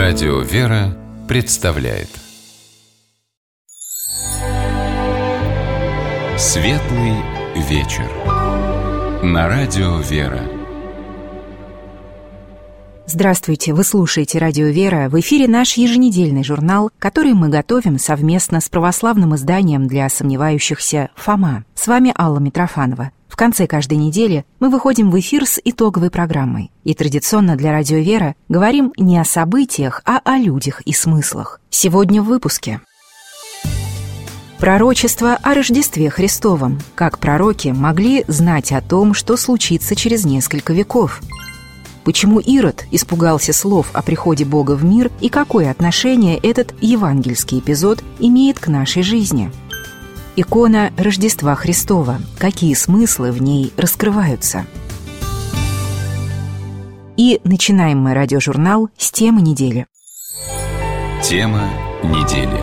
Радио «Вера» представляет Светлый вечер на Радио «Вера». Здравствуйте, вы слушаете Радио «Вера». В эфире наш еженедельный журнал, который мы готовим совместно с православным изданием для сомневающихся «Фома». С вами Алла Митрофанова. В конце каждой недели мы выходим в эфир с итоговой программой. И традиционно для Радио «Вера» говорим не о событиях, а о людях и смыслах. Сегодня в выпуске. Пророчество о Рождестве Христовом. Как пророки могли знать о том, что случится через несколько веков. Почему Ирод испугался слов о приходе Бога в мир и какое отношение этот евангельский эпизод имеет к нашей жизни? Икона Рождества Христова. Какие смыслы в ней раскрываются? И начинаем мы радиожурнал с темы недели. Тема недели.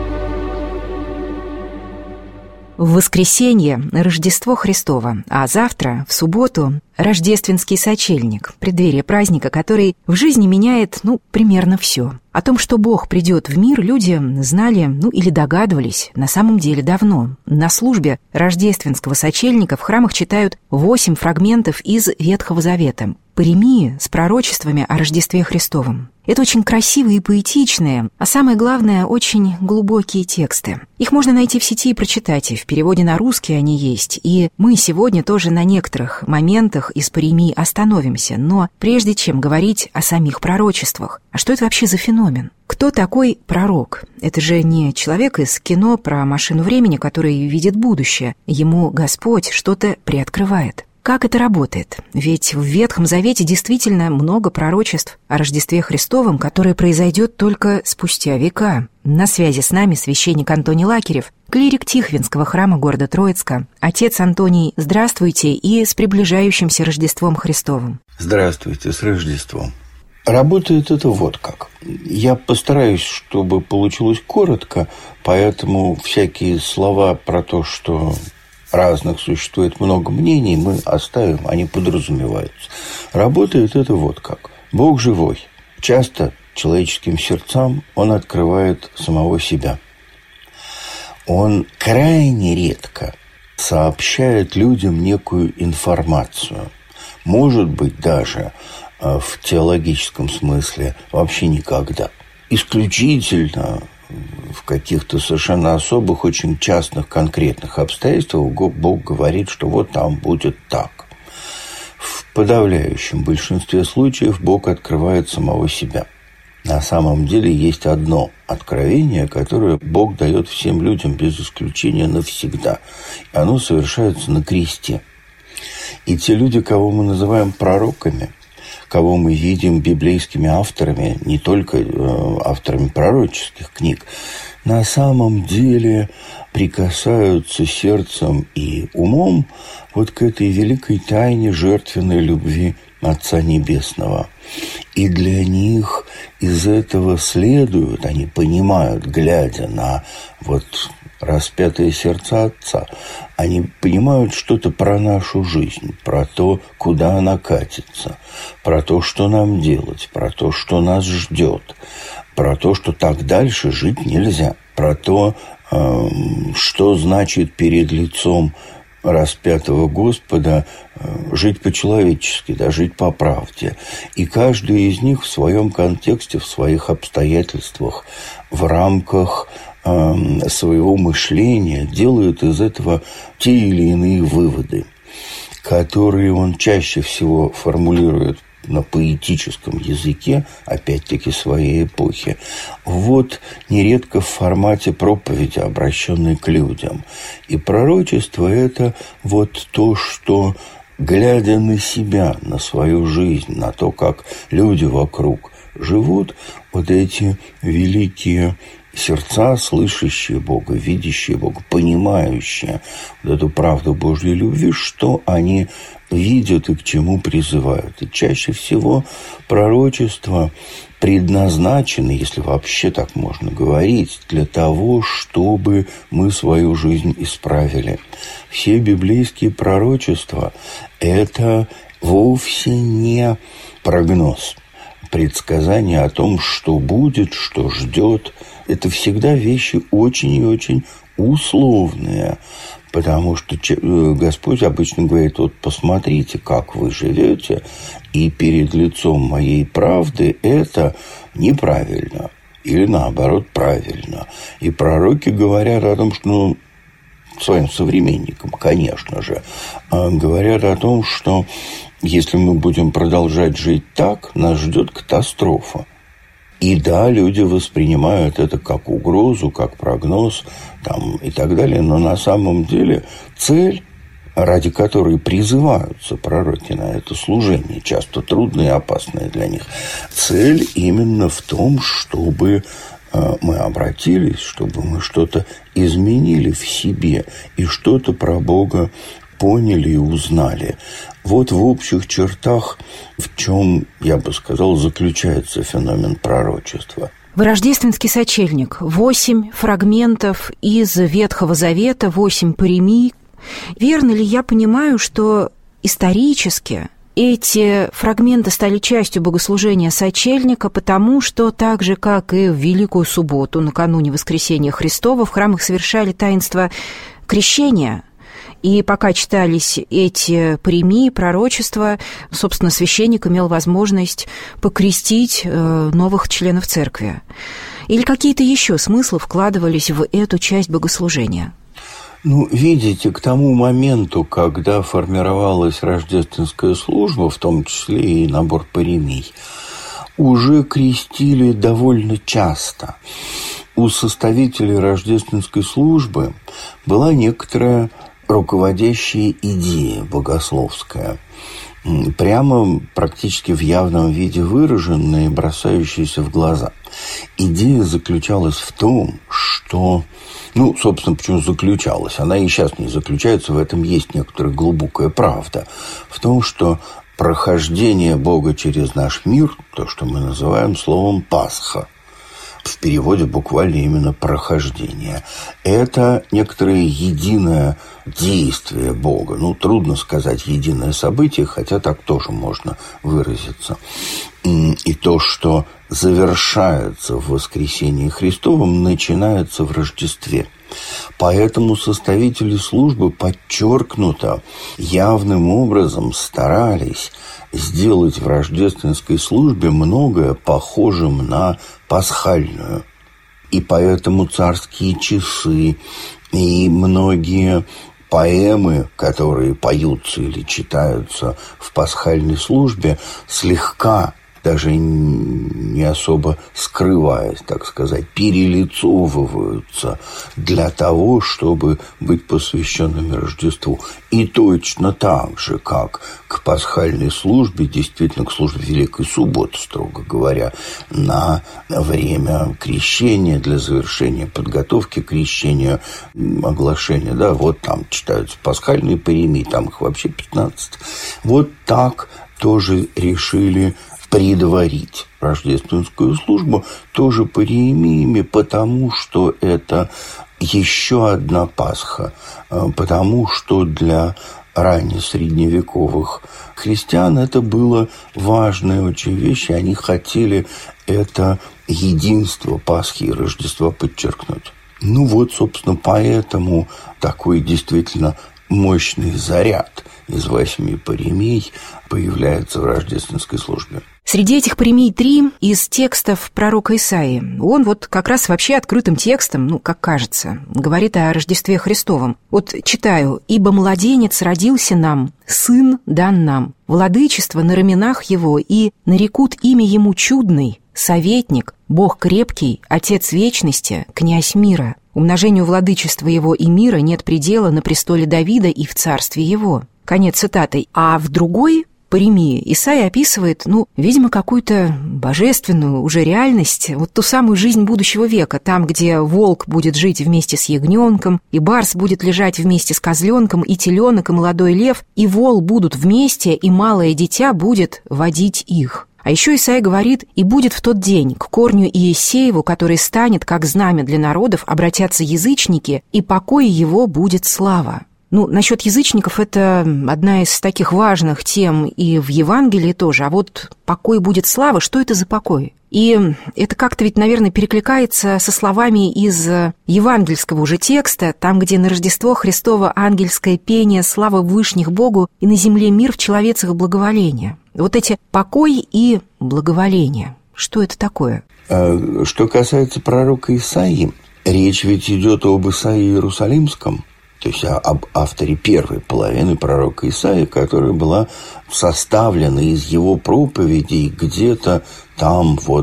В воскресенье Рождество Христово, а завтра, в субботу, Рождественский сочельник, преддверие праздника, который в жизни меняет, примерно все. О том, что Бог придет в мир, люди знали, или догадывались, на самом деле давно. На службе Рождественского сочельника в храмах читают 8 фрагментов из Ветхого Завета, паремии с пророчествами о Рождестве Христовом. Это очень красивые и поэтичные, а самое главное, очень глубокие тексты. Их можно найти в сети и прочитать, и в переводе на русский они есть. И мы сегодня тоже на некоторых моментах из паремий остановимся. Но прежде чем говорить о самих пророчествах, а что это вообще за феномен? Кто такой пророк? Это же не человек из кино про машину времени, который видит будущее. Ему Господь что-то приоткрывает. Как это работает? Ведь в Ветхом Завете действительно много пророчеств о Рождестве Христовом, которое произойдет только спустя века. На связи с нами священник Антоний Лакерев, клирик Тихвинского храма города Троицка. Отец Антоний, здравствуйте и с приближающимся Рождеством Христовым. Здравствуйте, с Рождеством. Работает это вот как. Я постараюсь, чтобы получилось коротко, поэтому всякие слова про то, что разных существует много мнений, мы оставим, они подразумеваются. Работает это вот как. Бог живой. Часто человеческим сердцам Он открывает самого себя. Он крайне редко сообщает людям некую информацию. Может быть, даже в теологическом смысле вообще никогда. Исключительно в каких-то совершенно особых, очень частных, конкретных обстоятельствах Бог говорит, что вот там будет так. В подавляющем большинстве случаев Бог открывает самого себя. На самом деле есть одно откровение, которое Бог дает всем людям без исключения навсегда. И оно совершается на кресте. И те люди, кого мы называем пророками, кого мы видим библейскими авторами, не только авторами пророческих книг, на самом деле прикасаются сердцем и умом вот к этой великой тайне жертвенной любви Отца Небесного. И для них из этого следует, они понимают, глядя на вот распятые сердца Отца, они понимают что-то про нашу жизнь, про то, куда она катится, про то, что нам делать, про то, что нас ждет, про то, что так дальше жить нельзя, про то, что значит перед лицом распятого Господа жить по-человечески, жить по правде. И каждый из них в своем контексте, в своих обстоятельствах, в рамках своего мышления делает из этого те или иные выводы, которые он чаще всего формулирует на поэтическом языке, опять-таки, своей эпохи. Вот нередко в формате проповеди, обращенной к людям. И пророчество – это вот то, что, глядя на себя, на свою жизнь, на то, как люди вокруг живут, вот эти великие сердца, слышащие Бога, видящие Бога, понимающие вот эту правду Божьей любви, что они видят и к чему призывают. И чаще всего пророчество предназначено, если вообще так можно говорить, для того, чтобы мы свою жизнь исправили. Все библейские пророчества – это вовсе не прогноз. предсказания о том, что будет, что ждет, это всегда вещи очень и очень условные. Потому что Господь обычно говорит: вот посмотрите, как вы живете, и перед лицом моей правды это неправильно. Или наоборот, правильно. И пророки говорят о том, что, своим современникам, конечно же, говорят о том, что если мы будем продолжать жить так, нас ждет катастрофа. И да, люди воспринимают это как угрозу, как прогноз и так далее. Но на самом деле цель, ради которой призываются пророки на это служение, часто трудное и опасное для них, цель именно в том, чтобы мы обратились, чтобы мы что-то изменили в себе и что-то про Бога поняли и узнали. Вот в общих чертах, в чем, я бы сказал, заключается феномен пророчества. В рождественский сочельник 8 фрагментов из Ветхого Завета, 8 паремий. Верно ли я понимаю, что исторически эти фрагменты стали частью богослужения сочельника, потому что так же, как и в Великую Субботу, накануне Воскресения Христова, в храмах совершали таинство крещения? И пока читались эти паремии, пророчества, собственно, священник имел возможность покрестить новых членов церкви. Или какие-то еще смыслы вкладывались в эту часть богослужения? Видите, к тому моменту, когда формировалась рождественская служба, в том числе и набор паремий, уже крестили довольно часто. У составителей рождественской службы была некоторая руководящая идея богословская, прямо практически в явном виде выраженная и бросающаяся в глаза. Идея заключалась в том, что... собственно, почему заключалась? Она и сейчас не заключается, в этом есть некоторая глубокая правда. В том, что прохождение Бога через наш мир, то, что мы называем словом «Пасха», в переводе буквально именно прохождение. Это некоторое единое действие Бога. Трудно сказать единое событие, хотя так тоже можно выразиться. И то, что завершается в воскресении Христовом, начинается в Рождестве. Поэтому составители службы подчеркнуто явным образом старались сделать в рождественской службе многое похожим на пасхальную. И поэтому царские часы и многие поэмы, которые поются или читаются в пасхальной службе, слегка, даже не особо скрываясь, так сказать, перелицовываются для того, чтобы быть посвященными Рождеству. И точно так же, как к пасхальной службе, действительно к службе Великой Субботы, строго говоря, на время крещения, для завершения подготовки к крещению, оглашения, вот там читаются пасхальные паремии, там их вообще 15. Вот так тоже решили предварить рождественскую службу тоже паремиями, потому что это еще одна Пасха, потому что для раннесредневековых христиан это было важная очень вещь, и они хотели это единство Пасхи и Рождества подчеркнуть. Собственно, поэтому такой действительно мощный заряд из 8 паремий появляется в рождественской службе. Среди этих паремий 3 из текстов пророка Исаии. Он как раз вообще открытым текстом, как кажется, говорит о Рождестве Христовом. Читаю: «Ибо младенец родился нам, сын дан нам, владычество на раменах его, и нарекут имя ему чудный, советник, Бог крепкий, Отец вечности, князь мира. Умножению владычества его и мира нет предела на престоле Давида и в царстве его». Конец цитаты. А в другой паремии Исаия описывает, видимо, какую-то божественную уже реальность, ту самую жизнь будущего века, там, где волк будет жить вместе с ягненком, и барс будет лежать вместе с козленком, и теленок, и молодой лев, и вол будут вместе, и малое дитя будет водить их. А еще Исаия говорит: «И будет в тот день к корню Иессееву, который станет, как знамя для народов, обратятся язычники, и покой его будет слава». Ну, насчет язычников это одна из таких важных тем и в Евангелии тоже. А вот покой будет слава, что это за покой? И это как-то ведь, наверное, перекликается со словами из евангельского уже текста, там, где на Рождество Христово ангельское пение, слава вышних Богу, и на земле мир в человецах благоволение. Вот эти покой и благоволение, что это такое? Что касается пророка Исаии, речь ведь идет об Исаии Иерусалимском, то есть об авторе первой половины пророка Исаии, которая была составлена из его проповедей где-то там вот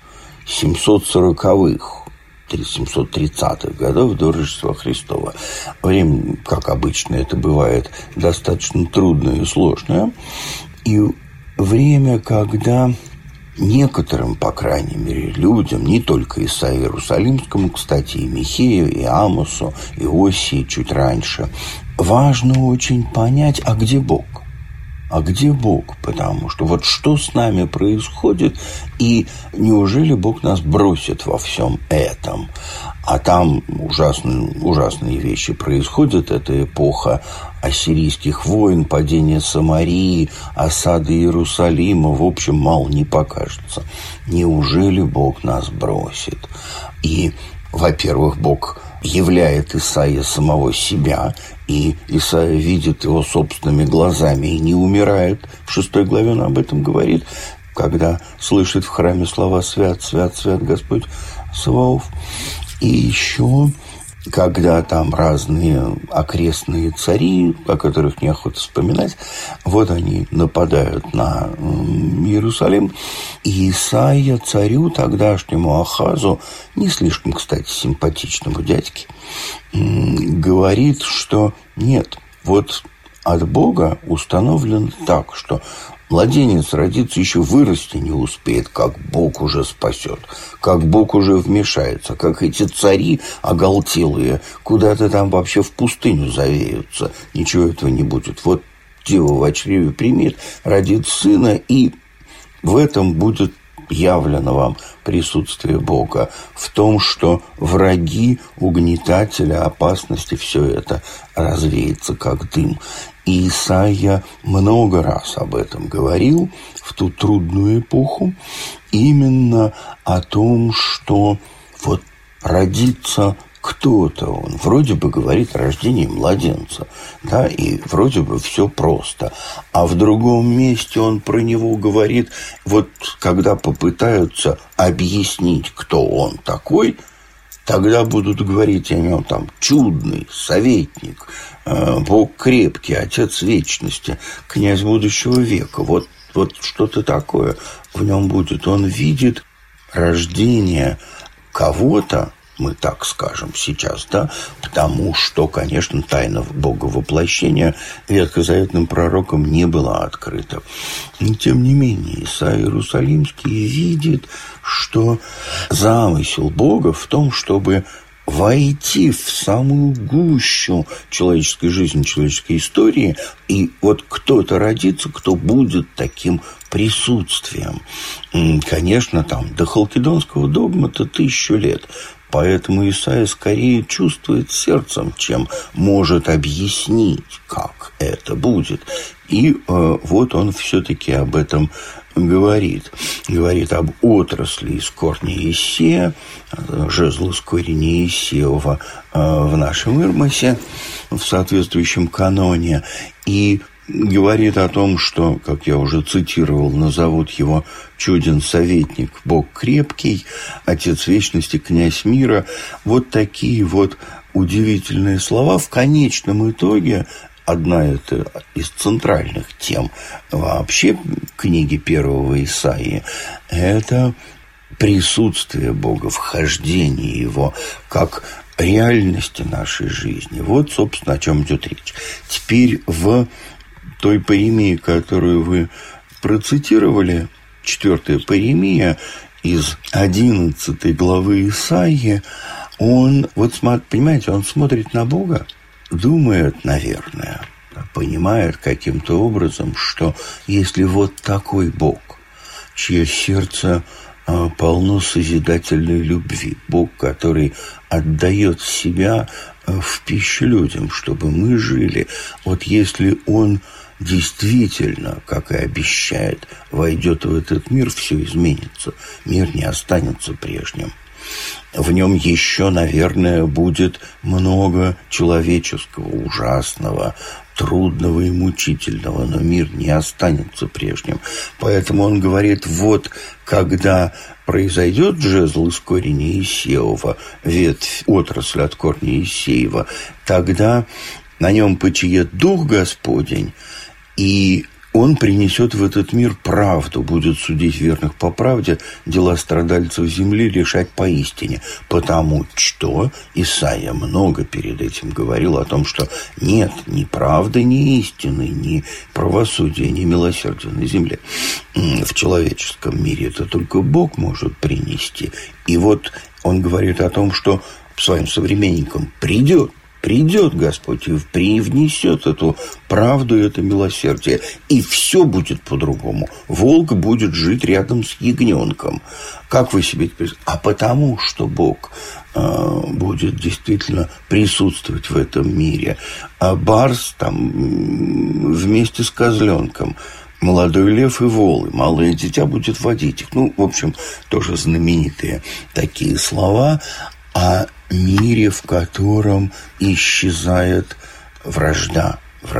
740-х, 730-х годов до Рождества Христова. Время, как обычно это бывает, достаточно трудное и сложное. И время, когда некоторым, по крайней мере, людям, не только Исаии Иерусалимскому, кстати, и Михею, и Амосу, и Осии чуть раньше, важно очень понять, а где Бог? А где Бог? Потому что вот что с нами происходит, и неужели Бог нас бросит во всем этом? А там ужасные вещи происходят. Это эпоха ассирийских войн, падение Самарии, осады Иерусалима. В общем, мало не покажется. Неужели Бог нас бросит? И, во-первых, Бог являет Исаии самого себя, и Исаия видит его собственными глазами и не умирает. В 6 главе он об этом говорит, когда слышит в храме слова «Свят, свят, свят Господь Саваоф». И еще, когда там разные окрестные цари, о которых неохота вспоминать, вот они нападают на Иерусалим, и Исаия царю тогдашнему Ахазу, не слишком, кстати, симпатичному дядьке, говорит, что нет, вот от Бога установлено так, что младенец родится, еще вырасти не успеет, как Бог уже спасет, как Бог уже вмешается, как эти цари оголтелые куда-то там вообще в пустыню завеются. Ничего этого не будет. Вот дева в чреве примет, родит сына, и в этом будет явлено вам присутствие Бога, в том, что враги, угнетатели, опасности, все это развеется как дым. И Исаия много раз об этом говорил в ту трудную эпоху, именно о том, что вот родится кто-то, он вроде бы говорит о рождении младенца, да, и вроде бы все просто. А в другом месте он про него говорит, вот когда попытаются объяснить, кто он такой, тогда будут говорить о нем там чудный, советник, Бог крепкий, Отец вечности, князь будущего века. Вот что-то такое в нем будет. Он видит рождение кого-то, мы так скажем сейчас, да, потому что, конечно, тайна Бога воплощения ветхозаветным пророкам не была открыта. Но, тем не менее, Исаия Иерусалимский видит, что замысел Бога в том, чтобы войти в самую гущу человеческой жизни, человеческой истории, и вот кто-то родится, кто будет таким присутствием. Конечно, там до халкидонского догмата 1000 лет. Поэтому Исаия скорее чувствует сердцем, чем может объяснить, как это будет. И вот он все-таки об этом говорит. Говорит об отрасли из корня Иессея, жезл из корня Иессеева в нашем Ирмосе, в соответствующем каноне. И говорит о том, что, как я уже цитировал, назовут его чуден советник, Бог крепкий, Отец вечности, князь мира. Вот такие вот удивительные слова. В конечном итоге одна это из центральных тем вообще книги первого Исаии – это присутствие Бога, вхождение Его как реальности нашей жизни. Вот, собственно, о чем идет речь. Теперь в той поэмии, которую вы процитировали, 4-я поэмия из 11 главы Исаии, он, вот понимаете, он смотрит на Бога, думает, наверное, понимает каким-то образом, что если вот такой Бог, чье сердце полно созидательной любви. Бог, который отдает себя в пищу людям, чтобы мы жили. Вот если Он действительно, как и обещает, войдет в этот мир, все изменится. Мир не останется прежним. В нем еще, наверное, будет много человеческого, ужасного, трудного и мучительного, но мир не останется прежним. Поэтому он говорит, вот когда произойдет жезл из корня Иисеева, ветвь, отрасль от корня Иисеева, тогда на нем почиет Дух Господень, и Он принесет в этот мир правду, будет судить верных по правде, дела страдальцев земли решать поистине. Потому что Исаия много перед этим говорил о том, что нет ни правды, ни истины, ни правосудия, ни милосердия на земле. В человеческом мире это только Бог может принести. И вот он говорит о том, что своим современникам придет Господь и привнесет эту правду и это милосердие. И все будет по-другому. Волк будет жить рядом с ягненком. Как вы себе это представляете? А потому, что Бог будет действительно присутствовать в этом мире. А барс там вместе с козленком. Молодой лев и вол, и малое дитя будет водить их. Ну, в общем, тоже знаменитые такие слова о мире, в котором исчезает вражда,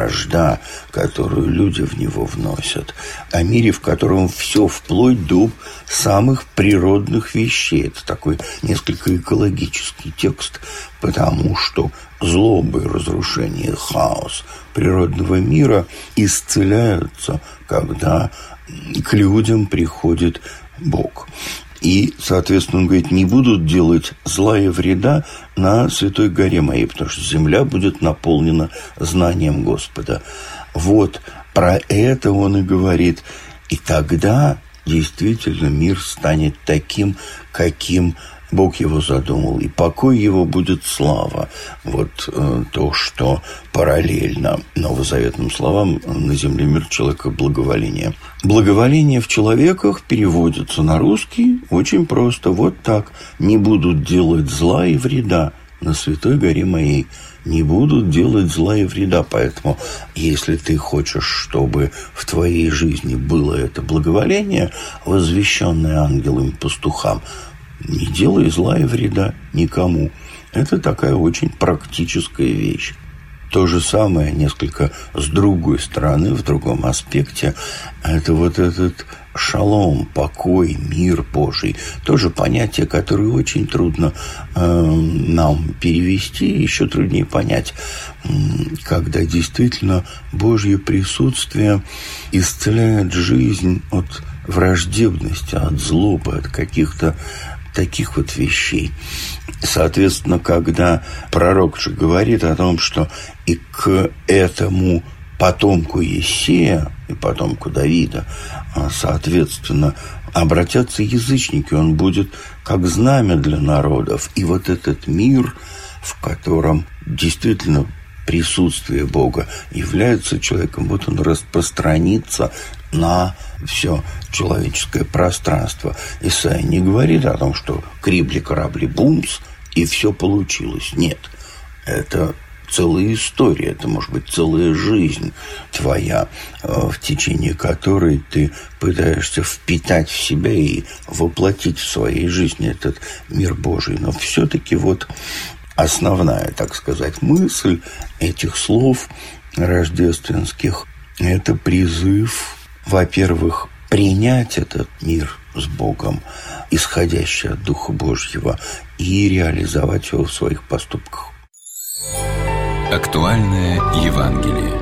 которую люди в него вносят, о мире, в котором все вплоть до самых природных вещей. Это такой несколько экологический текст, потому что злоба и разрушение, хаос природного мира исцеляются, когда к людям приходит Бог. И, соответственно, он говорит, не будут делать зла и вреда на святой горе моей, потому что земля будет наполнена знанием Господа. Вот про это он и говорит. И тогда действительно мир станет таким, каким Бог его задумал, и покой его будет слава. Вот то, что параллельно новозаветным словам на земле мир человека благоволение. Благоволение в человеках переводится на русский очень просто. Вот так. Не будут делать зла и вреда на святой горе моей. Не будут делать зла и вреда. Поэтому, если ты хочешь, чтобы в твоей жизни было это благоволение, возвещенное ангелам и пастухам, не делай зла и вреда никому. Это такая очень практическая вещь. То же самое, несколько с другой стороны, в другом аспекте, это вот этот шалом, покой, мир Божий. Тоже понятие, которое очень трудно нам перевести, еще труднее понять, когда действительно Божье присутствие исцеляет жизнь от враждебности, от злобы, от каких-то таких вот вещей. Соответственно, когда пророк же говорит о том, что и к этому потомку Иессея и потомку Давида, соответственно, обратятся язычники, он будет как знамя для народов. И вот этот мир, в котором действительно присутствие Бога является человеком, вот он распространится на все человеческое пространство. Исаия не говорит о том, что крибли, корабли, бумс, и все получилось. Нет, это целая история, это может быть целая жизнь твоя, в течение которой ты пытаешься впитать в себя и воплотить в своей жизни этот мир Божий. Но все-таки вот основная, так сказать, мысль этих слов рождественских – это призыв, во-первых, принять этот мир с Богом, исходящий от Духа Божьего, и реализовать его в своих поступках. Актуальное Евангелие.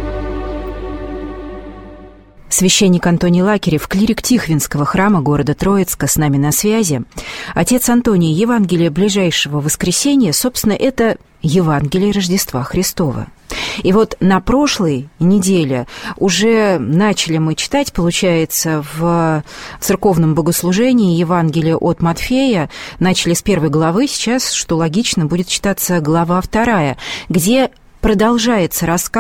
Священник Антоний Лакерев, клирик Тихвинского храма города Троицка, с нами на связи. Отец Антоний, Евангелие ближайшего воскресенья, собственно, это Евангелие Рождества Христова. И вот на прошлой неделе уже начали мы читать, получается, в церковном богослужении Евангелие от Матфея. Начали с 1 главы, сейчас, что логично, будет читаться глава 2, где продолжается рассказ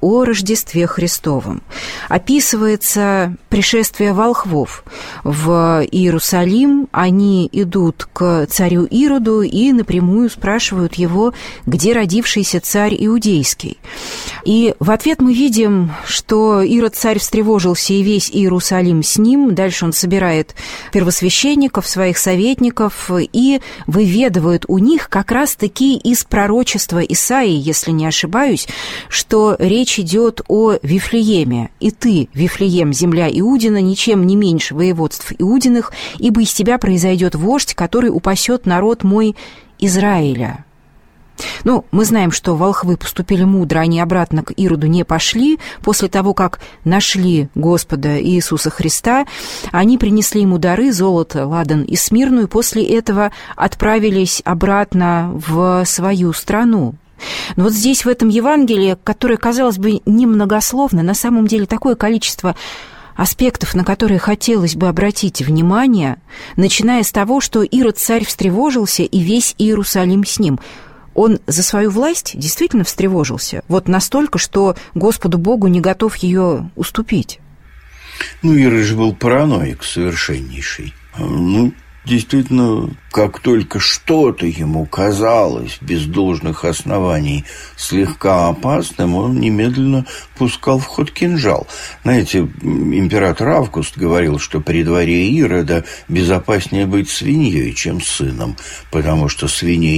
о Рождестве Христовом. Описывается пришествие волхвов в Иерусалим. Они идут к царю Ироду и напрямую спрашивают его, где родившийся царь иудейский. И в ответ мы видим, что Ирод-царь встревожился, и весь Иерусалим с ним. Дальше он собирает первосвященников, своих советников, и выведывает у них как раз-таки из пророчества Исаии, если не ошибаюсь, что речь идет о Вифлееме. «И ты, Вифлеем, земля Иудина, ничем не меньше воеводств Иудиных, ибо из тебя произойдет вождь, который упасет народ мой Израиля». Ну, мы знаем, что волхвы поступили мудро, они обратно к Ироду не пошли. После того, как нашли Господа Иисуса Христа, они принесли ему дары, золото, ладан и смирну, и после этого отправились обратно в свою страну. Но вот здесь, в этом Евангелии, которое, казалось бы, немногословно, на самом деле такое количество аспектов, на которые хотелось бы обратить внимание, начиная с того, что Ирод-царь встревожился, и весь Иерусалим с ним. Он за свою власть действительно встревожился, вот настолько, что Господу Богу не готов ее уступить. Ну, Ирод же был параноик совершеннейший. Действительно, как только что-то ему казалось без должных оснований слегка опасным, он немедленно пускал в ход кинжал. Знаете, император Август говорил, что при дворе Ирода безопаснее быть свиньей, чем сыном, потому что свиней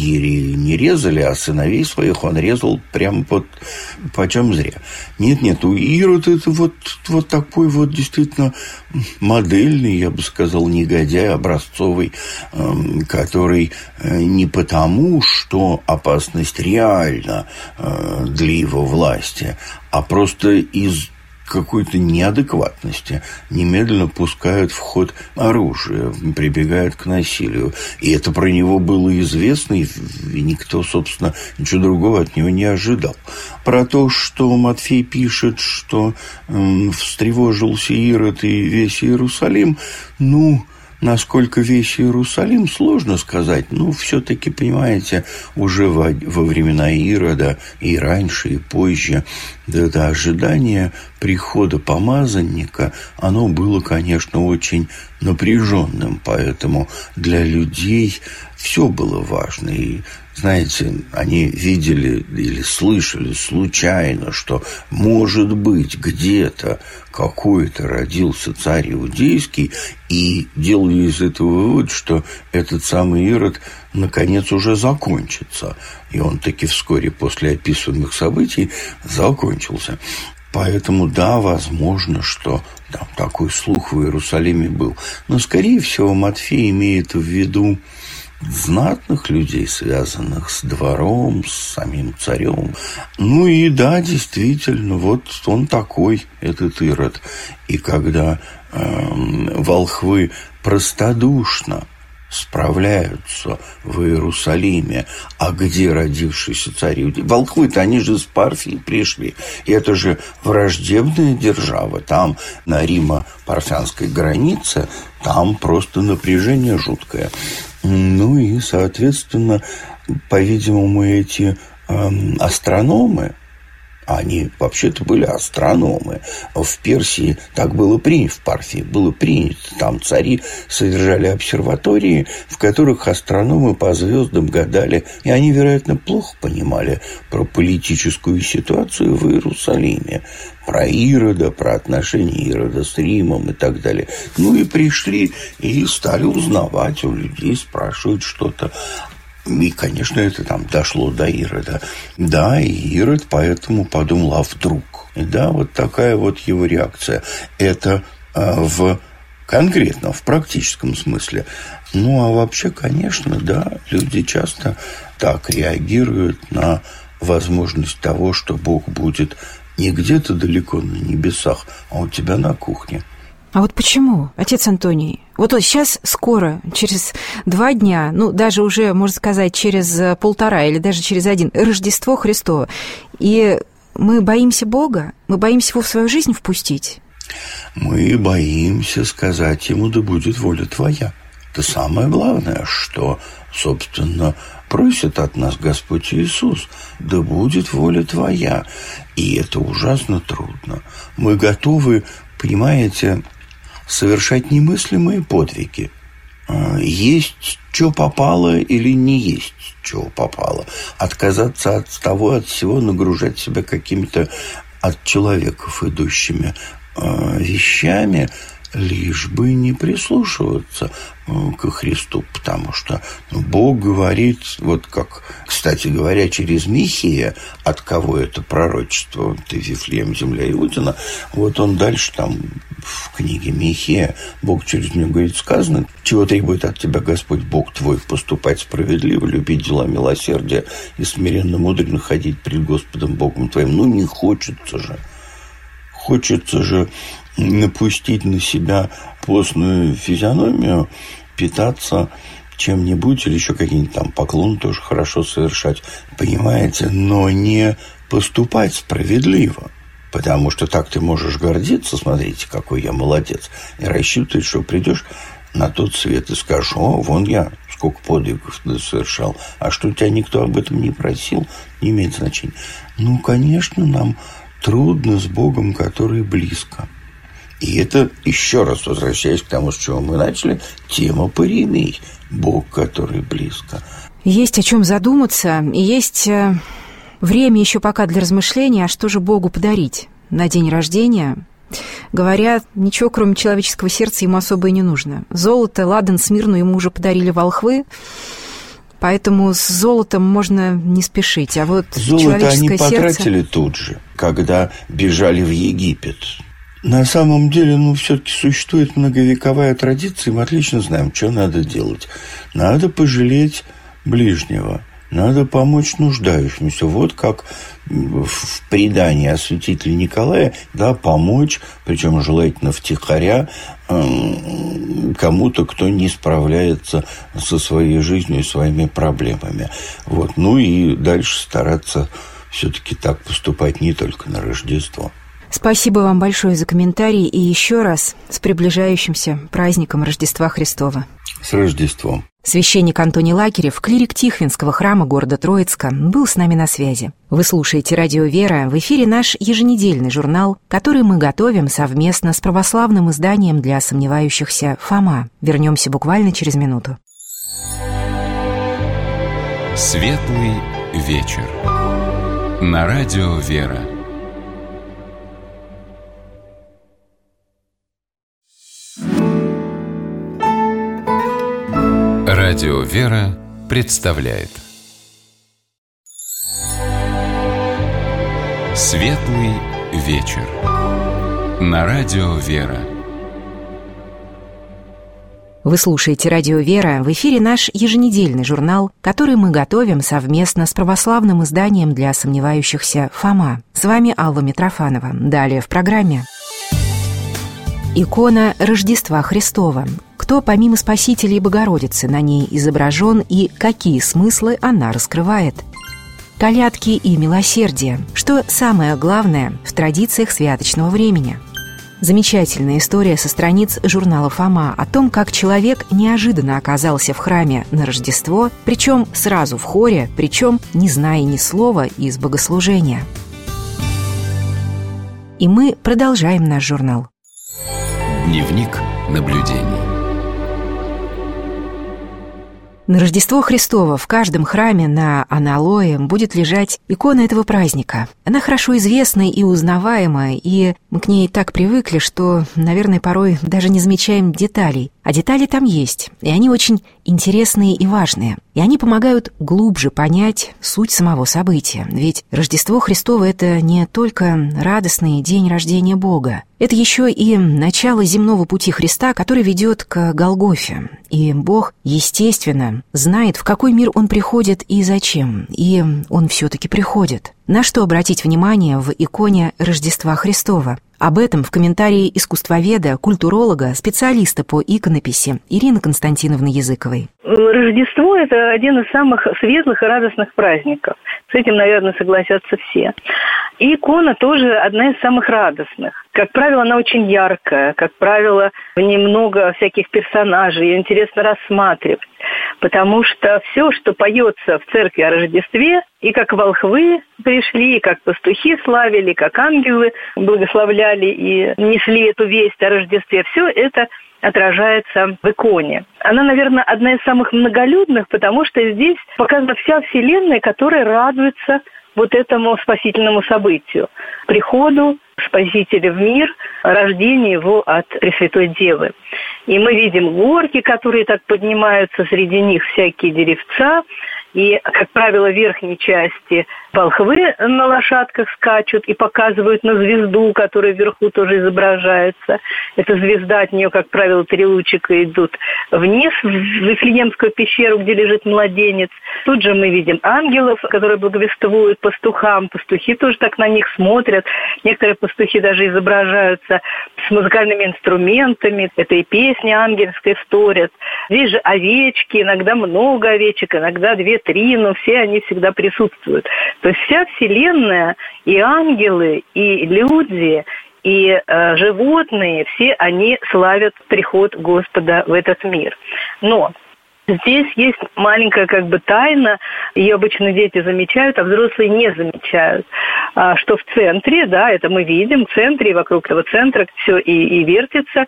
не резали, а сыновей своих он резал прямо почем зря. Нет, у Ирода это вот такой вот действительно модельный, я бы сказал, негодяй, образцовый, который не потому, что опасность реальна для его власти, а просто из какой-то неадекватности немедленно пускают в ход оружие, прибегают к насилию. И это про него было известно, и никто, собственно, ничего другого от него не ожидал. Про то, что Матфей пишет, что встревожился Ирод и весь Иерусалим, насколько весь Иерусалим, сложно сказать. Все-таки, понимаете, уже во времена Ирода и раньше, и позже, это ожидание прихода помазанника, оно было, конечно, очень напряженным. Поэтому для людей все было важно. И, знаете, они видели или слышали случайно, что, может быть, где-то какой-то родился царь иудейский, и делали из этого вывод, что этот самый Ирод наконец уже закончится. И он таки вскоре после описанных событий закончился. Поэтому, да, возможно, что там такой слух в Иерусалиме был. Но, скорее всего, Матфей имеет в виду знатных людей, связанных с двором, с самим царем. И да, действительно, вот он такой, этот Ирод. И когда волхвы простодушно справляются в Иерусалиме, а где родившийся царь Иудей? Волхвы-то, они же с Парфии пришли. И это же враждебная держава. Там на Римо-Парфянской границе, там просто напряжение жуткое. И, соответственно, по-видимому, эти астрономы, они вообще-то были астрономы. В Персии так было принято, в Парфии было принято. Там цари содержали обсерватории, в которых астрономы по звездам гадали. И они, вероятно, плохо понимали про политическую ситуацию в Иерусалиме, про Ирода, про отношения Ирода с Римом и так далее. И пришли и стали узнавать у людей, спрашивать что-то. И, конечно, это там дошло до Ирода. Да, и Ирод поэтому подумал, а вдруг? И да, вот такая вот его реакция. Это в конкретном, в практическом смысле. А вообще, конечно, да, люди часто так реагируют на возможность того, что Бог будет не где-то далеко на небесах, а у тебя на кухне. А вот почему, отец Антоний? Вот сейчас скоро, через 2 дня, даже уже, можно сказать, через 1,5 или даже через 1, Рождество Христово. И мы боимся Бога? Мы боимся Его в свою жизнь впустить? Мы боимся сказать Ему, да будет воля Твоя. это самое главное, что, собственно, просит от нас Господь Иисус: да будет воля Твоя. И это ужасно трудно. Мы готовы, понимаете, совершать немыслимые подвиги. Есть, что попало, или не есть, что попало. Отказаться от того, от всего, нагружать себя какими-то от человеков идущими вещами, лишь бы не прислушиваться ко Христу, потому что Бог говорит, вот как, кстати говоря, через Михея, от кого это пророчество, ты, Вифлеем, земля Иудина, вот он дальше там в книге Михея, Бог через него говорит, сказано: чего требует от тебя Господь Бог твой: поступать справедливо, любить дела милосердия и смиренно мудренно ходить пред Господом Богом твоим. Ну, не хочется же. Хочется же напустить на себя постную физиономию, питаться чем-нибудь или еще какие-нибудь там поклоны тоже хорошо совершать, понимаете, но не поступать справедливо. Потому что так ты можешь гордиться: смотрите, какой я молодец, и рассчитывать, что придешь на тот свет и скажешь: о, вон я сколько подвигов совершал, а что тебя никто об этом не просил, не имеет значения. Ну, конечно, нам трудно с Богом, который близко. И это, еще раз возвращаясь к тому, с чего мы начали, тема Паримей. Бог, который близко. Есть о чем задуматься, и есть время еще пока для размышления, а что же Богу подарить на день рождения. Говорят, ничего, кроме человеческого сердца, ему особо и не нужно. Золото, ладан, смирну ему уже подарили волхвы, поэтому с золотом можно не спешить. А вот золото они потратили тут же, когда бежали в Египет. На самом деле, все-таки существует многовековая традиция, и мы отлично знаем, что надо делать. Надо пожалеть ближнего, надо помочь нуждающимся. Вот как в предании о святителе Николае, да, помочь, причем желательно втихаря, кому-то, кто не справляется со своей жизнью и своими проблемами. Вот. Ну и дальше стараться все-таки так поступать не только на Рождество. Спасибо вам большое за комментарий и еще раз с приближающимся праздником Рождества Христова. С Рождеством. Священник Антоний Лакерев, клирик Тихвинского храма города Троицка, был с нами на связи. Вы слушаете «Радио Вера», в эфире наш еженедельный журнал, который мы готовим совместно с православным изданием для сомневающихся «Фома». Вернемся буквально через минуту. Светлый вечер. На «Радио Вера». Радио Вера представляет Светлый вечер. На Радио Вера. Вы слушаете «Радио Вера», в эфире наш еженедельный журнал, который мы готовим совместно с православным изданием для сомневающихся «Фома». С вами Алла Митрофанова. Далее в программе. Икона Рождества Христова. Кто, помимо Спасителя и Богородицы, на ней изображен и какие смыслы она раскрывает? Колядки и милосердие. Что самое главное в традициях святочного времени? Замечательная история со страниц журнала «Фома» о том, как человек неожиданно оказался в храме на Рождество, причем сразу в хоре, причем не зная ни слова из богослужения. И мы продолжаем наш журнал. Дневник наблюдений. На Рождество Христово в каждом храме на аналое будет лежать икона этого праздника. Она хорошо известна и узнаваема, и мы к ней так привыкли, что, наверное, порой даже не замечаем деталей. А детали там есть, и они очень интересные и важные. И они помогают глубже понять суть самого события. Ведь Рождество Христово — это не только радостный день рождения Бога. Это еще и начало земного пути Христа, который ведет к Голгофе. И Бог, естественно, знает, в какой мир Он приходит и зачем. И Он все-таки приходит. На что обратить внимание в иконе Рождества Христова? Об этом в комментарии искусствоведа, культуролога, специалиста по иконописи Ирины Константиновны Языковой. Рождество – это один из самых светлых и радостных праздников. С этим, наверное, согласятся все. И икона тоже одна из самых радостных. Как правило, она очень яркая. Как правило, в ней много всяких персонажей. Ее интересно рассматривать. Потому что все, что поется в церкви о Рождестве, и как волхвы пришли, и как пастухи славили, как ангелы благословляли и несли эту весть о Рождестве, все это отражается в иконе. Она, наверное, одна из самых многолюдных, потому что здесь показана вся Вселенная, которая радуется вот этому спасительному событию, приходу Спасителя в мир, рождению его от Пресвятой Девы. И мы видим горки, которые так поднимаются, среди них всякие деревца, и, как правило, в верхней части волхвы на лошадках скачут и показывают на звезду, которая вверху тоже изображается. Эта звезда, от нее, как правило, 3 лучика идут вниз, в Вифлеемскую пещеру, где лежит младенец. Тут же мы видим ангелов, которые благовествуют пастухам. Пастухи тоже так на них смотрят. Некоторые пастухи даже изображаются с музыкальными инструментами. Это и песни ангельские вторят. Здесь же овечки, иногда много овечек, иногда 2-3, но все они всегда присутствуют. То есть вся Вселенная, и ангелы, и люди, и животные, все они славят приход Господа в этот мир. Но здесь есть маленькая тайна, ее обычно дети замечают, а взрослые не замечают, что в центре, да, это мы видим, в центре, вокруг этого центра все и вертится,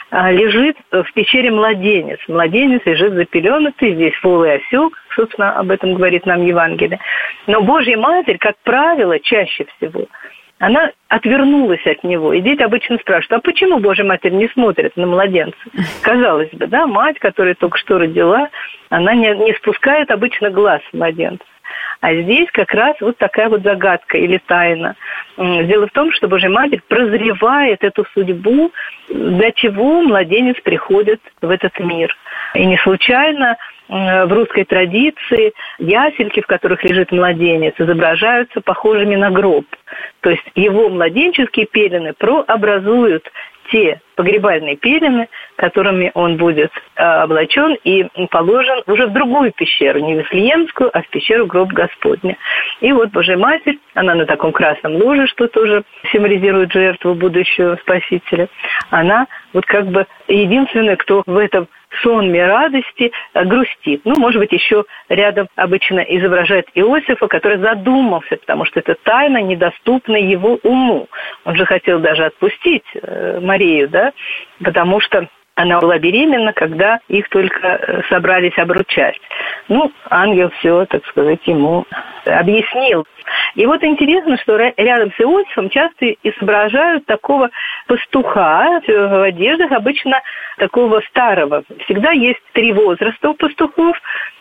лежит в пещере младенец. Младенец лежит запеленутый, здесь полый осел, собственно, об этом говорит нам Евангелие. Но Божья Матерь, как правило, чаще всего, она отвернулась от него. И дети обычно спрашивают, а почему Божья Матерь не смотрит на младенца? Казалось бы, да, мать, которая только что родила, она не спускает обычно глаз младенца. А здесь как раз вот такая вот загадка или тайна. Дело в том, что Божья Матерь прозревает эту судьбу, для чего младенец приходит в этот мир. И не случайно в русской традиции ясельки, в которых лежит младенец, изображаются похожими на гроб. То есть его младенческие пелены прообразуют те погребальные пелены, которыми он будет облачен и положен уже в другую пещеру, не в Вифлеемскую, а в пещеру гроб Господня. И вот Божья Матерь, она на таком красном ложе, что тоже символизирует жертву будущего Спасителя, она вот единственная, кто в этом сонме радости грустит. Может быть, еще рядом обычно изображает Иосифа, который задумался, потому что это тайна, недоступна его уму. Он же хотел даже отпустить Марию, да, потому что она была беременна, когда их только собрались обручать. Ангел все, так сказать, ему объяснил. И вот интересно, что рядом с Иосифом часто изображают такого пастуха в одеждах, обычно такого старого. Всегда есть 3 возраста у пастухов.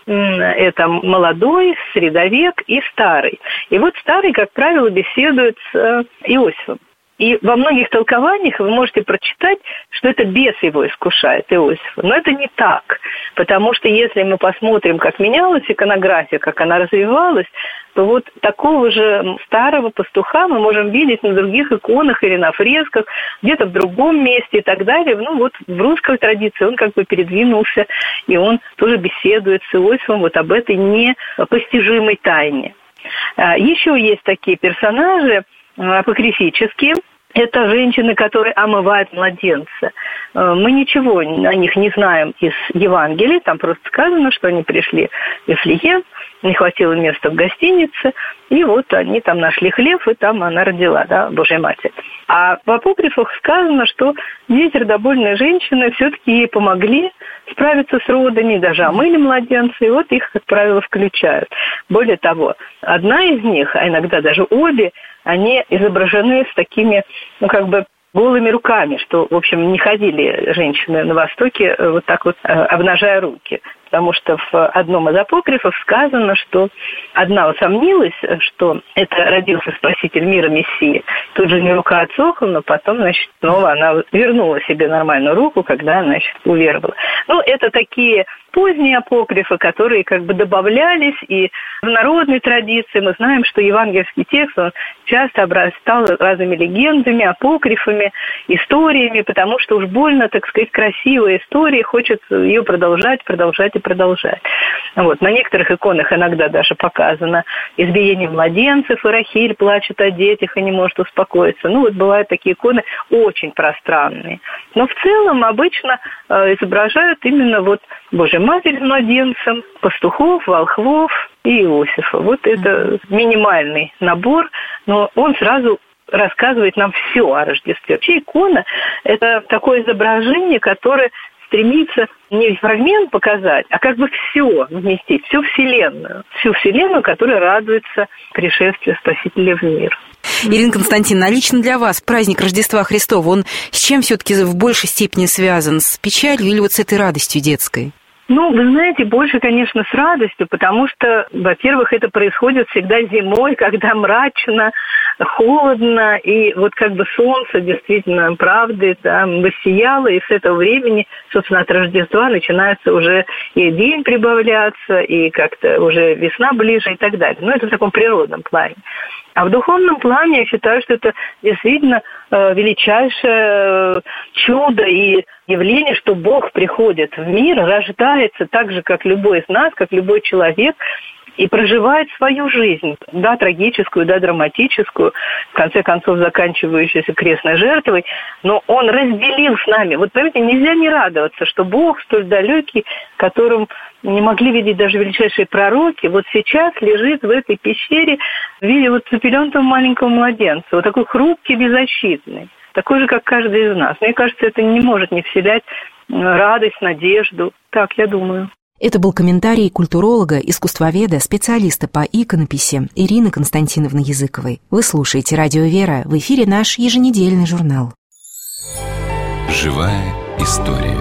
Это молодой, средовек и старый. И вот старый, как правило, беседует с Иосифом. И во многих толкованиях вы можете прочитать, что это бес его искушает, Иосифа. Но это не так, потому что если мы посмотрим, как менялась иконография, как она развивалась, то вот такого же старого пастуха мы можем видеть на других иконах или на фресках, где-то в другом месте и так далее. В русской традиции он передвинулся, и он тоже беседует с Иосифом об этой непостижимой тайне. Еще есть такие персонажи апокрифические. Это женщины, которые омывают младенца. Мы ничего о них не знаем из Евангелия. Там просто сказано, что они пришли в Вифлеем, не хватило места в гостинице, и вот они там нашли хлеб, и там она родила, да, Божья Матерь. А в апокрифах сказано, что 2 сердобольные женщины все-таки ей помогли справиться с родами, даже омыли младенца, и вот их, как правило, включают. Более того, одна из них, а иногда даже обе, они изображены с такими, голыми руками, что, в общем, не ходили женщины на Востоке вот так вот, обнажая руки. Потому что в одном из апокрифов сказано, что одна усомнилась, что это родился Спаситель мира Мессия. Тут же не рука отсохла, но потом, снова она вернула себе нормальную руку, когда, уверовала. Это такие поздние апокрифы, которые как бы добавлялись, и в народной традиции мы знаем, что евангельский текст, он часто обрастал разными легендами, апокрифами, историями, потому что уж больно, так сказать, красивая история, хочется ее продолжать. Вот. На некоторых иконах иногда даже показано избиение младенцев, и Рахиль плачет о детях и не может успокоиться. Ну, вот бывают такие иконы очень пространные. Но в целом обычно изображают именно вот Божию Матерь с младенцем, пастухов, волхвов и Иосифа. Вот это минимальный набор, но он сразу рассказывает нам все о Рождестве. Вообще икона – это такое изображение, которое стремится не фрагмент показать, а как бы все вместить, всю Вселенную, которая радуется пришествию Спасителя в мир. Ирина Константиновна, а лично для вас праздник Рождества Христова, он с чем все-таки в большей степени связан? С печалью или вот с этой радостью детской? Ну, вы знаете, больше, конечно, с радостью, потому что, во-первых, это происходит всегда зимой, когда мрачно, холодно, и вот как бы солнце действительно правды там воссияло, и с этого времени, собственно, от Рождества начинается уже и день прибавляться, и как-то уже весна ближе и так далее. Но это в таком природном плане. А в духовном плане я считаю, что это действительно величайшее чудо и явление, что Бог приходит в мир, рождается так же, как любой из нас, как любой человек, и проживает свою жизнь, да, трагическую, да, драматическую, в конце концов заканчивающуюся крестной жертвой, но Он разделил с нами. Вот, понимаете, нельзя не радоваться, что Бог столь далекий, которым не могли видеть даже величайшие пророки, вот сейчас лежит в этой пещере в виде вот запеленутого маленького младенца, вот такой хрупкий, беззащитный, такой же, как каждый из нас. Мне кажется, это не может не вселять радость, надежду. Так, я думаю. Это был комментарий культуролога, искусствоведа, специалиста по иконописи Ирины Константиновны Языковой. Вы слушаете «Радио Вера», в эфире наш еженедельный журнал. Живая история.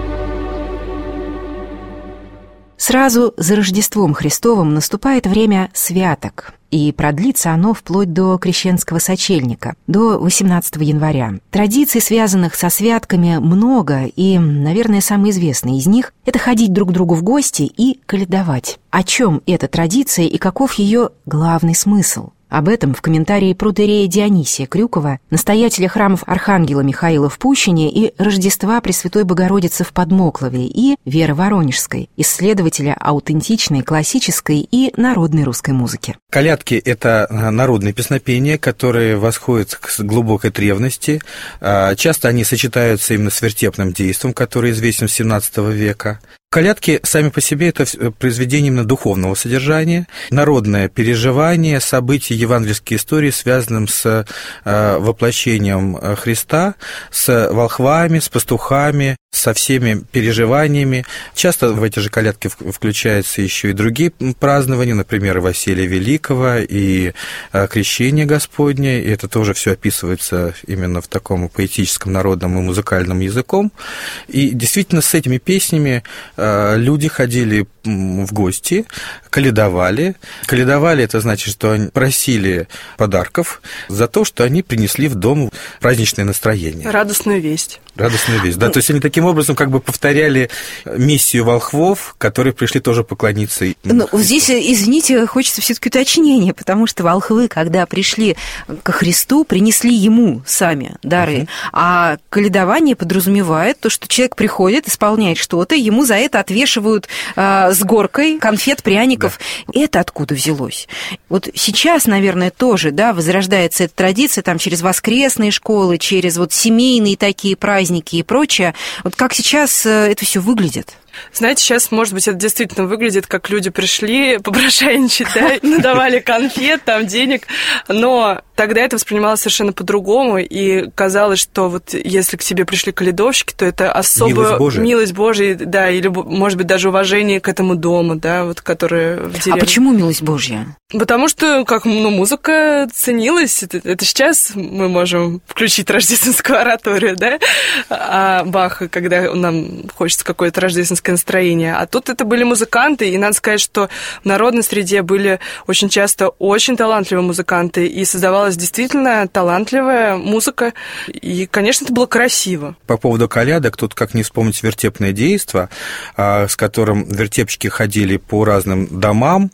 Сразу за Рождеством Христовым наступает время святок, и продлится оно вплоть до Крещенского сочельника, до 18 января. Традиций, связанных со святками, много, и, наверное, самый известный из них – это ходить друг к другу в гости и коледовать. О чем эта традиция и каков ее главный смысл? Об этом в комментарии протоиерея Дионисия Крюкова, настоятеля храмов Архангела Михаила в Пущине и Рождества Пресвятой Богородицы в Подмоклове, и Веры Воронежской, исследователя аутентичной, классической и народной русской музыки. Колядки – это народные песнопения, которые восходят к глубокой древности. Часто они сочетаются именно с вертепным действом, который известен с XVII века. Колядки сами по себе – это произведение именно духовного содержания, народное переживание событий евангельской истории, связанным с воплощением Христа, с волхвами, с пастухами, со всеми переживаниями. Часто в эти же колядки включаются еще и другие празднования, например, Василия Великого и Крещение Господне, и это тоже все описывается именно в таком поэтическом, народном и музыкальном языком. И действительно с этими песнями люди ходили в гости, коледовали. Коледовали – это значит, что они просили подарков за то, что они принесли в дом праздничное настроение. Радостную весть. Радостную весть, да. То есть они таким образом как бы повторяли миссию волхвов, которые пришли тоже поклониться. Ну, здесь, извините, хочется все-таки уточнения, потому что волхвы, когда пришли ко Христу, принесли ему сами дары. А коледование подразумевает то, что человек приходит, исполняет что-то, ему за это отвешивают с горкой конфет, пряников. Да. Это откуда взялось? Вот сейчас, наверное, тоже, да, возрождается эта традиция там через воскресные школы, через вот семейные такие праздники и прочее. Вот как сейчас это все выглядит? Знаете, сейчас, может быть, это действительно выглядит, как люди пришли, попрошайничать, да, надавали конфет, там, денег, но тогда это воспринималось совершенно по-другому, и казалось, что вот если к тебе пришли коледовщики, то это особая милость Божия, да, или, может быть, даже уважение к этому дому, да, вот, которое в деревне. А почему милость Божья? Потому что, как, музыка ценилась, это сейчас мы можем включить рождественскую ораторию, да, а Баха, когда нам хочется какое-то рождественское рождественское настроение. А тут это были музыканты, и надо сказать, что в народной среде были очень часто очень талантливые музыканты, и создавалась действительно талантливая музыка, и, конечно, это было красиво. По поводу колядок, тут как не вспомнить вертепное действо, с которым вертепщики ходили по разным домам,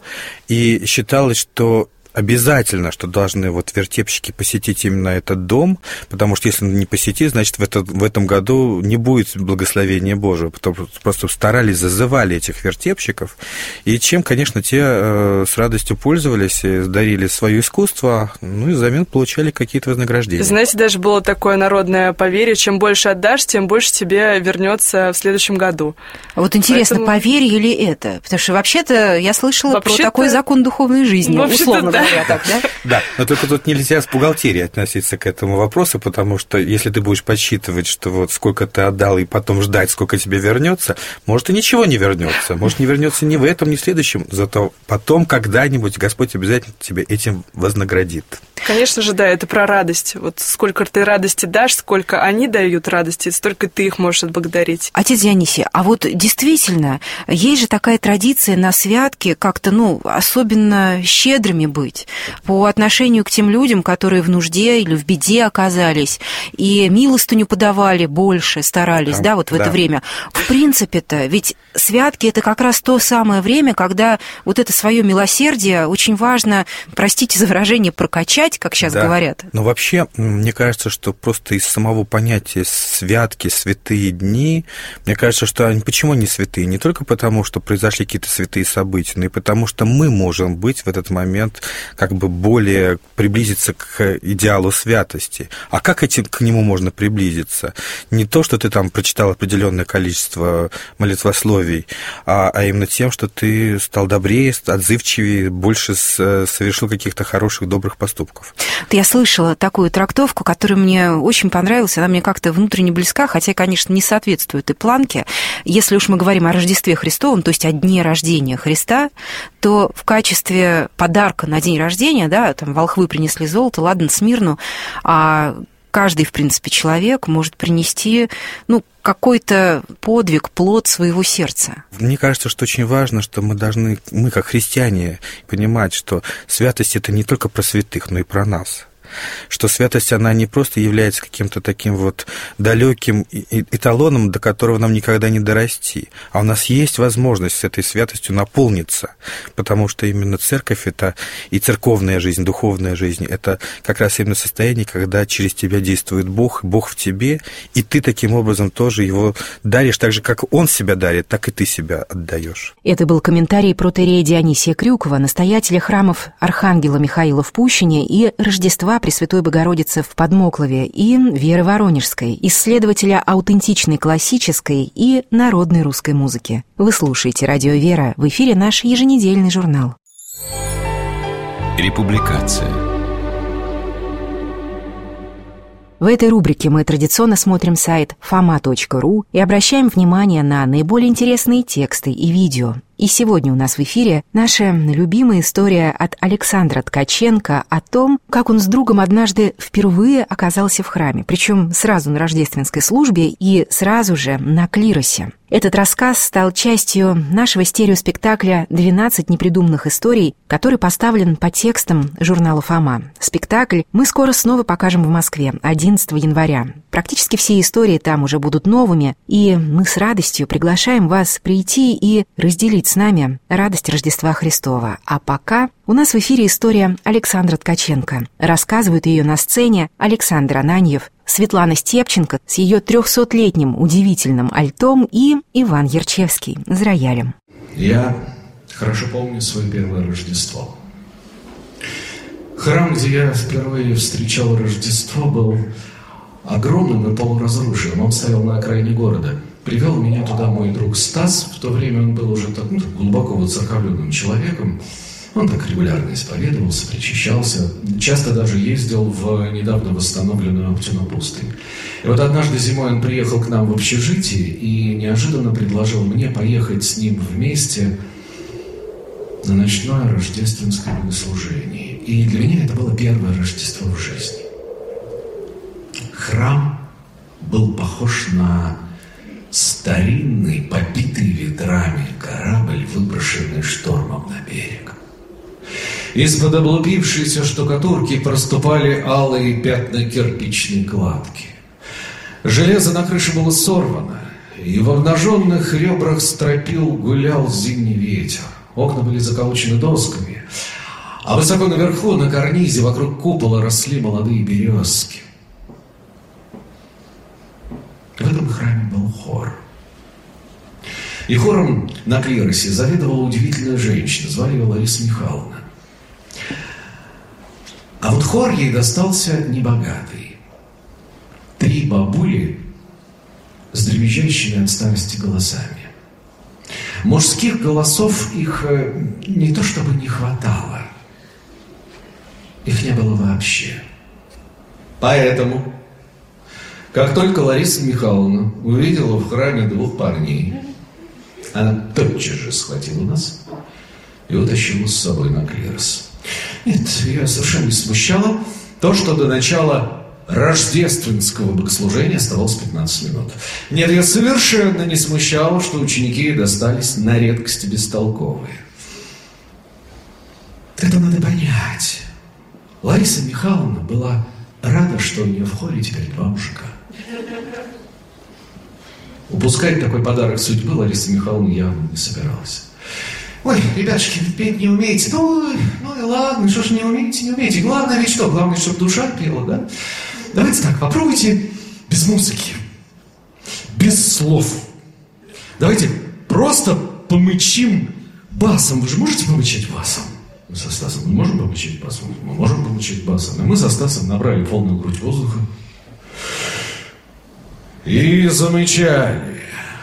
и считалось, что обязательно, что должны вот вертепщики посетить именно этот дом, потому что если не посетить, значит, в этом году не будет благословения Божьего, потому что просто старались, зазывали этих вертепщиков, и чем, конечно, те с радостью пользовались, дарили свое искусство, ну и взамен получали какие-то вознаграждения. Знаете, даже было такое народное поверье, чем больше отдашь, тем больше тебе вернется в следующем году. Вот интересно, поверье или это? Потому что вообще-то я слышала про такой закон духовной жизни, условно говоря. Так, да? Да, но только тут нельзя с бухгалтерией относиться к этому вопросу, потому что если ты будешь подсчитывать, что вот сколько ты отдал, и потом ждать, сколько тебе вернется, может, и ничего не вернется. Может, не вернется ни в этом, ни в следующем, зато потом когда-нибудь Господь обязательно тебе этим вознаградит. Конечно же, да, это про радость. Вот сколько ты радости дашь, сколько они дают радости, столько ты их можешь отблагодарить. Отец Дионисий, а вот действительно, есть же такая традиция на святке как-то, особенно щедрыми быть по отношению к тем людям, которые в нужде или в беде оказались, и милостыню подавали больше, старались, в это время. В принципе-то, ведь святки – это как раз то самое время, когда вот это свое милосердие очень важно, простите за выражение, прокачать, как сейчас говорят. Но вообще, мне кажется, что просто из самого понятия святки, святые дни, мне кажется, что они почему не святые? Не только потому, что произошли какие-то святые события, но и потому, что мы можем быть в этот момент как бы более приблизиться к идеалу святости. А как к нему можно приблизиться? Не то, что ты там прочитал определенное количество молитвословий, а именно тем, что ты стал добрее, отзывчивее, больше совершил каких-то хороших, добрых поступков. Я слышала такую трактовку, которая мне очень понравилась, она мне как-то внутренне близка, хотя, конечно, не соответствует и планке. Если уж мы говорим о Рождестве Христовом, то есть о дне рождения Христа, то в качестве подарка на день рождения, там волхвы принесли золото, ладно, Смирну, а каждый, в принципе, человек может принести, какой-то подвиг, плод своего сердца. Мне кажется, что очень важно, что мы как христиане, понимать, что святость – это не только про святых, но и про нас. Что святость, она не просто является каким-то таким вот далеким эталоном, до которого нам никогда не дорасти, а у нас есть возможность с этой святостью наполниться, потому что именно церковь – это и церковная жизнь, духовная жизнь – это как раз именно состояние, когда через тебя действует Бог, Бог в тебе, и ты таким образом тоже его даришь, так же, как Он себя дарит, так и ты себя отдаешь. Это был комментарий протоиерея Дионисия Крюкова, настоятеля храмов Архангела Михаила в Пущине и Рождества Пресвятой Богородицы в Подмоклове и Веры Воронежской, исследователя аутентичной классической и народной русской музыки. Вы слушаете «Радио Вера», в эфире наш еженедельный журнал. Републикация. В этой рубрике мы традиционно смотрим сайт fama.ru и обращаем внимание на наиболее интересные тексты и видео. И сегодня у нас в эфире наша любимая история от Александра Ткаченко о том, как он с другом однажды впервые оказался в храме, причем сразу на рождественской службе и сразу же на клиросе. Этот рассказ стал частью нашего стереоспектакля «12 непридуманных историй», который поставлен по текстам журнала «Фома». Спектакль мы скоро снова покажем в Москве 11 января. Практически все истории там уже будут новыми, и мы с радостью приглашаем вас прийти и разделить с нами радость Рождества Христова. А пока у нас в эфире история Александра Ткаченко. Рассказывают ее на сцене Александр Ананьев, Светлана Степченко с ее 300-летним удивительным альтом и Иван Ярчевский с роялем. Я хорошо помню свое первое Рождество. Храм, где я впервые встречал Рождество, был огромным и полуразрушенным. Он стоял на окраине города. Привел меня туда мой друг Стас. В то время он был уже так, глубоко воцерковленным человеком. Он так регулярно исповедовался, причащался, часто даже ездил в недавно восстановленную Оптину пустынь. И вот однажды зимой он приехал к нам в общежитие и неожиданно предложил мне поехать с ним вместе на ночное рождественское богослужение. И для меня это было первое Рождество в жизни. Храм был похож на старинный, побитый Из-под облупившейся штукатурки проступали алые пятна кирпичной кладки. Железо на крыше было сорвано, и в обнаженных ребрах стропил гулял зимний ветер. Окна были заколочены досками, а высоко наверху, на карнизе, вокруг купола росли молодые березки. В этом храме был хор. И хором на клиросе заведовала удивительная женщина, звали ее Лариса Михайловна. А вот хор ей достался небогатый. 3 бабули с дребезжащими от старости голосами. Мужских голосов их не то чтобы не хватало, их не было вообще. Поэтому, как только Лариса Михайловна увидела в храме 2 парней, она тотчас же схватила нас и утащила с собой на клирос. Нет, ее совершенно не смущало то, что до начала рождественского богослужения оставалось 15 минут. Нет, ее совершенно не смущало, что ученики достались на редкость бестолковые. Это надо понять. Лариса Михайловна была рада, что у нее в хоре теперь 2 мужика. Упускать такой подарок судьбы Лариса Михайловна явно не собиралась. Ой, ребятушки, петь не умеете. Ну и ладно, что ж не умеете. Главное ведь что? Главное, чтобы душа пела, да? Давайте так, попробуйте без музыки, без слов. Давайте просто помычим басом. Вы же можете помычать басом? Мы со Стасом мы можем помычать басом? Мы можем помычать басом. И мы со Стасом набрали полную грудь воздуха и замычали.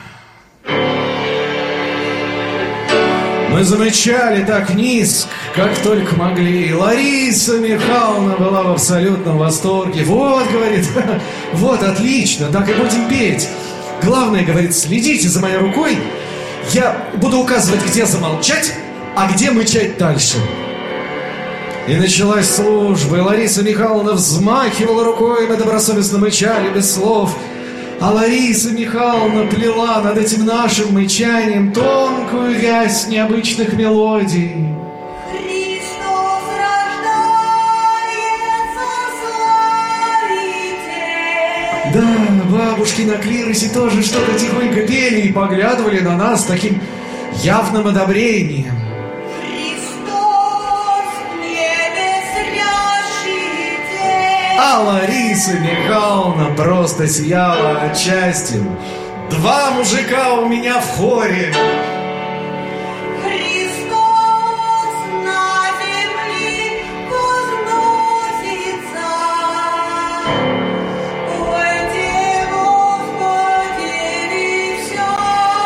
Мы замычали так низко, как только могли. Лариса Михайловна была в абсолютном восторге. Вот, говорит, вот, отлично, так и будем петь. Главное, говорит, следите за моей рукой. Я буду указывать, где замолчать, а где мычать дальше. И началась служба, и Лариса Михайловна взмахивала рукой, мы добросовестно мычали без слов. А Лариса Михайловна плела над этим нашим мычанием тонкую вязь необычных мелодий. Христос рождается, славите! Да, бабушки на клиросе тоже что-то тихонько пели и поглядывали на нас с таким явным одобрением. А Лариса Михайловна просто сияла от счастья. 2 мужика у меня в хоре. Христос на земле возносится. Пойте, Господи, вся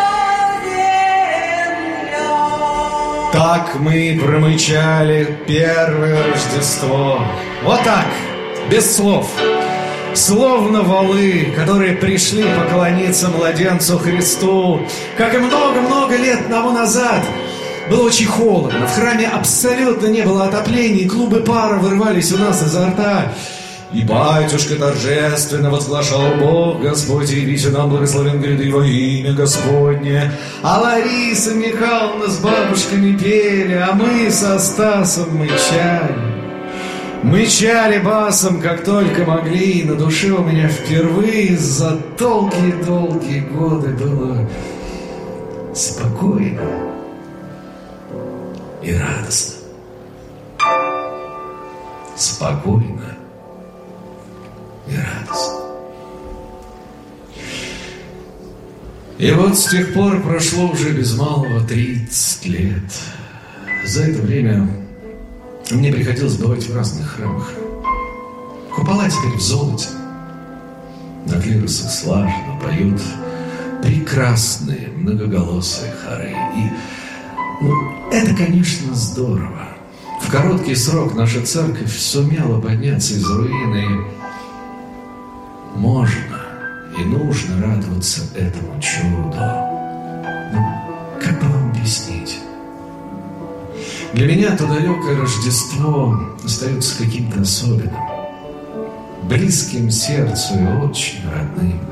земля. Так мы промычали первое Рождество. Вот так. Без слов, словно волы, которые пришли поклониться младенцу Христу. Как и много-много лет тому назад. Было очень холодно, в храме абсолютно не было отопления, и клубы пара вырывались у нас изо рта. И батюшка торжественно возглашал: Бог Господь, явите нам благословен гряды во имя Господне. А Лариса Михайловна с бабушками пели, а мы со Стасом мычали. Мычали басом, как только могли, и на душе у меня впервые за долгие-долгие годы было спокойно и радостно. Спокойно и радостно. И вот с тех пор прошло уже без малого 30 лет. За это время мне приходилось бывать в разных храмах. Купола теперь в золоте. На клиросах слаженно поют прекрасные многоголосые хоры. И это, конечно, здорово. В короткий срок наша церковь сумела подняться из руины. Можно и нужно радоваться этому чуду. Но как бы вам объяснить? Для меня то далекое Рождество остается каким-то особенным, близким сердцу и очень родным.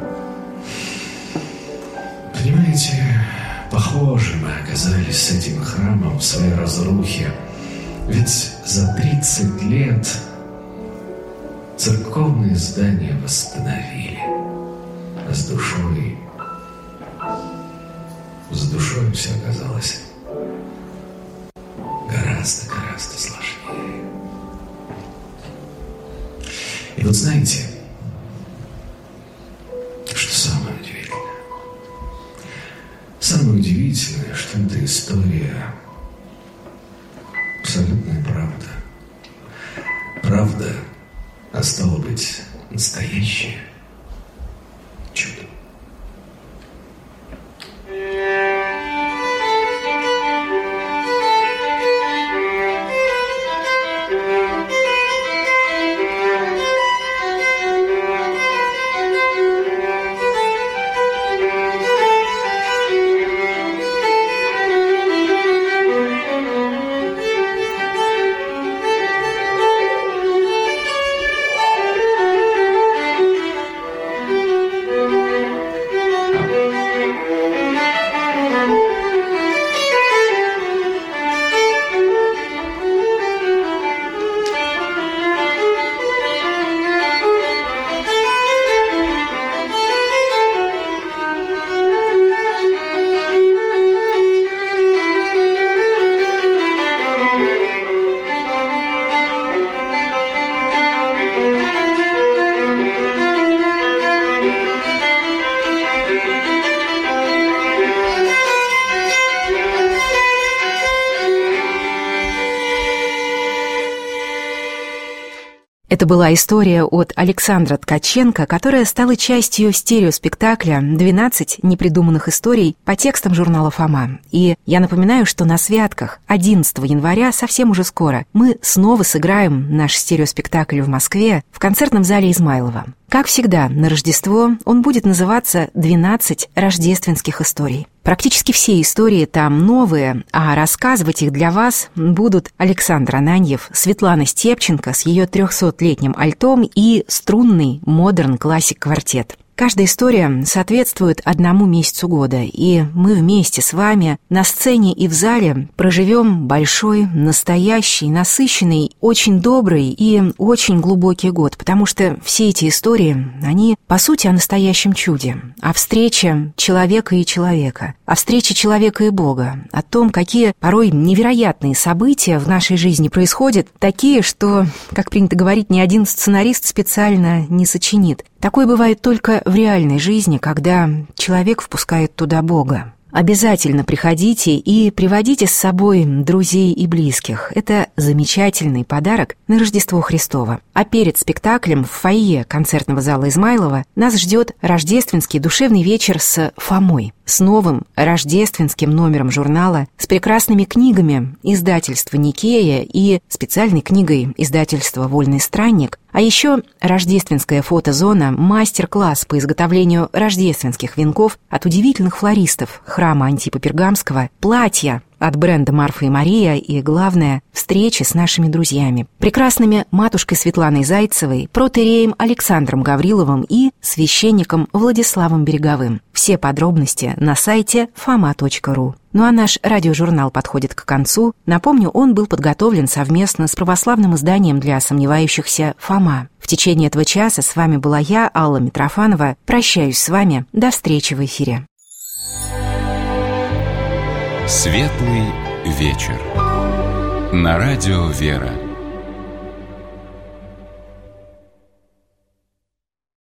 Понимаете, похожи мы оказались с этим храмом в своей разрухе Ведь за 30 лет церковные здания восстановили. А с душой все оказалось гораздо сложнее. И вот знаете, что самое удивительное? Самое удивительное, что эта история абсолютная правда. Правда, а стало быть, настоящее чудо. Это была история от Александра Ткаченко, которая стала частью стереоспектакля «12 непридуманных историй» по текстам журнала «Фома». И я напоминаю, что на святках 11 января, совсем уже скоро, мы снова сыграем наш стереоспектакль в Москве в концертном зале Измайлова. Как всегда, на Рождество он будет называться «12 рождественских историй». Практически все истории там новые, а рассказывать их для вас будут Александр Ананьев, Светлана Степченко с ее 300-летним альтом и струнный модерн-классик-квартет. Каждая история соответствует одному месяцу года, и мы вместе с вами на сцене и в зале проживем большой, настоящий, насыщенный, очень добрый и очень глубокий год, потому что все эти истории, они, по сути, о настоящем чуде, о встрече человека и человека, о встрече человека и Бога, о том, какие порой невероятные события в нашей жизни происходят, такие, что, как принято говорить, ни один сценарист специально не сочинит. Такое бывает только в реальной жизни, когда человек впускает туда Бога. Обязательно приходите и приводите с собой друзей и близких. Это замечательный подарок на Рождество Христово. А перед спектаклем в фойе концертного зала Измайлова нас ждет рождественский душевный вечер с Фомой, с новым рождественским номером журнала, с прекрасными книгами издательства «Никея» и специальной книгой издательства «Вольный странник», а еще рождественская фотозона, мастер-класс по изготовлению рождественских венков от удивительных флористов храма Антипа Пергамского, платья от бренда «Марфа и Мария» и, главное, встречи с нашими друзьями, прекрасными матушкой Светланой Зайцевой, протоиереем Александром Гавриловым и священником Владиславом Береговым. Все подробности на сайте foma.ru. Ну а наш радиожурнал подходит к концу. Напомню, он был подготовлен совместно с православным изданием для сомневающихся «Фома». В течение этого часа с вами была я, Алла Митрофанова. Прощаюсь с вами. До встречи в эфире. Светлый вечер. На радио «Вера».